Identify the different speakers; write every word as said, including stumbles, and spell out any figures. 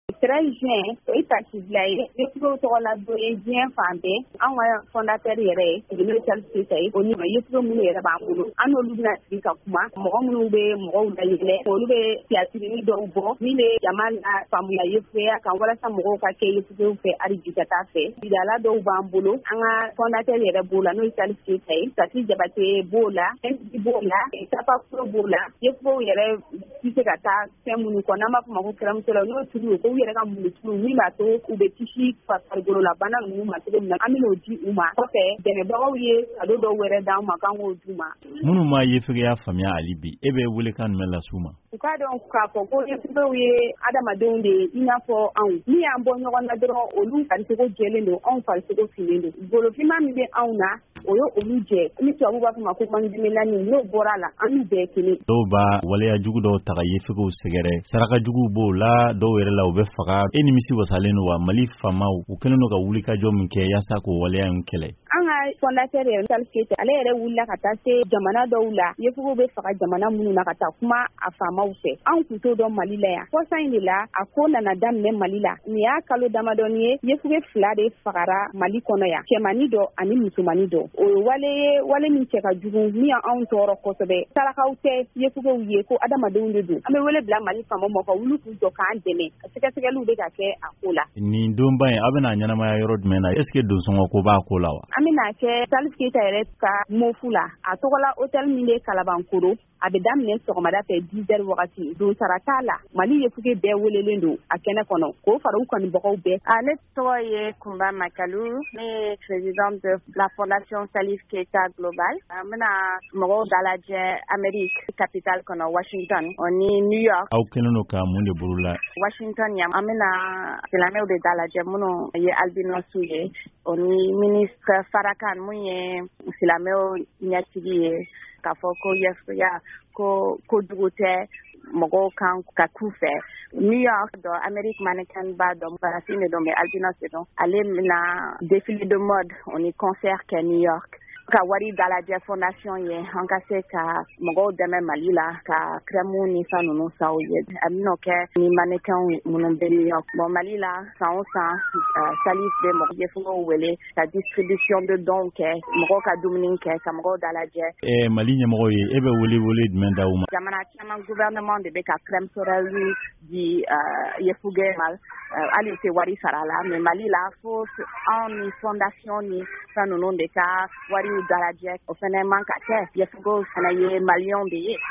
Speaker 1: treize juin o ye tasi bila ye yefugew tɔgɔ la don ye diɲɛ fan bɛɛ anw ka fondateur yɛrɛ ye Sidibe Charles Keita ye o ni yefuge minnu yɛrɛ b'an bolo an n'olu bɛna sigi ka kuma mɔgɔ minnu bɛ mɔgɔw layɛlɛ olu bɛ siyasirini dɔw bɔ min bɛ jama la faamuya yefugeya kan walasa mɔgɔw ka kɛ yefugew fɛ hali bi ka taa fɛ sidala dɔw b'an bolo an ka fondateur yɛrɛ b'o la n'o ye Charles Keita ye Tati Jabate b'o la M P b'o la Tapakuro b'o la yefugew yɛrɛ tɛ se ka taa fɛn minnu kɔ n'an b'a fɔ ma ko kɛramusola n'o turu ko u yɛrɛ ka mun turu min b'a to u bɛ kisi farikolo la bana ninnu ma cogo min na an bɛn'o di u ma kɔfɛ dɛmɛbagaw ye kado dɔw wɛrɛ d'an ma k'an k'o d'u ma.
Speaker 2: Minnu ma yefugeya faamuya hali bi e bɛ welekan jumɛn las'u ma?
Speaker 1: U k'a dɔn k'a fɔ ko yefugew ye adamadenw de ye i n'a fɔ anw min y'an bɔ ɲɔgɔn na dɔrɔn olu farisogo jɛlen don anw farisogo finnen don golofima min bɛ anw na o ye olu jɛ ni tubabu b'a fɔ ma ko mangiminani n'o bɔra la an n'u bɛɛ kelen.
Speaker 2: Dɔw b'a waleya jugu dɔw ta ka yefugew sɛgɛrɛ saraka jugu b'o la dɔw yɛrɛ la u bɛ faga e nimisi wasalen don wa Mali faamaw u kɛlen don ka wulikajɔ min kɛ yaasa k'o waleya in kɛlɛ?
Speaker 1: An ka fondateur yɛrɛ Charles Keita ale yɛrɛ wulila ka taa se jamana dɔw la yefugew bɛ faga jamana minnu na ka taa kuma a faamaw fɛ anw tun t'o dɔn Mali la yan kɔsa in de la a ko nana daminɛ Mali la nin y'a kalo damadɔni ye yefuge fila de fagara Mali kɔnɔ yan cɛmani dɔ ani musomani dɔ o ye wale ye wale min cɛ ka jugu min y'anw tɔɔrɔ kosɛbɛ sarakaw tɛ yefugew ye ko adamadenw de don an bɛ wele bila Mali faamaw ma ka wuli k'u jɔ k'an dɛmɛ sɛgɛsɛgɛliw bɛ ka kɛ a ko la.
Speaker 2: Nin donba in a bɛna ɲɛnamaya yɔrɔ jumɛn na est-ce que donsɔngɔ ko b'a ko la wa?
Speaker 1: An bɛna kɛ Charles Keita yɛrɛ ka mofu la a tɔgɔ la hôtel min bɛ Kalabankoro a bɛ daminɛ sɔgɔmada fɛ dix heures wagati don sara t'a la Mali yefuge bɛɛ welelen don a kɛnɛ kɔnɔ k'o fara u kanubagaw bɛɛ.
Speaker 3: Ne tɔgɔ ye Kumba Makalu ne ye présidente de la fondation Salif Keita Global an bɛna mɔgɔw dalajɛ Amérique capitale kɔnɔ Washington o ni New York.
Speaker 2: Aw kɛlen don ka mun de bolo la?
Speaker 3: Washington yan an bɛna silamɛw de dalajɛ minnu ye albinosiw ye o ni ministre Farrakhan mun ye silamɛw ɲɛtigi ye k'a fɔ ko yefugeya ko kojugu tɛ mɔgɔw kan ka k'u fɛ. New York dɔ Amérique mannequin ba dɔ Farafin de don mais albinos de don ale bɛna défilé de mode o ni concert kɛ New York ka wari dalajɛ fondation ye an ka se ka mɔgɔw dɛmɛ Mali la ka crème ni fɛn ninnu san u ye a bɛn'o kɛ ni mannequin minnu bɛ New York. Bon Mali la san o san Salif bɛ mɔgɔ yefugew wele ka distribution de dons kɛ mɔgɔw ka dumuni kɛ ka mɔgɔw dalajɛ.
Speaker 2: Ɛ Mali ɲɛmɔgɔ ye e bɛ wele wele jumɛn d'aw ma?
Speaker 3: Jamana caman gouvernement de bɛ ka crème solaire di yefuge ma hali tɛ wari sara la mais Mali la fo anw ni fondation ni fɛn ninnu de ka wari dalajɛ o fɛnɛ man ka kɛ yefugew fɛnɛ ye maliyɛnw de ye.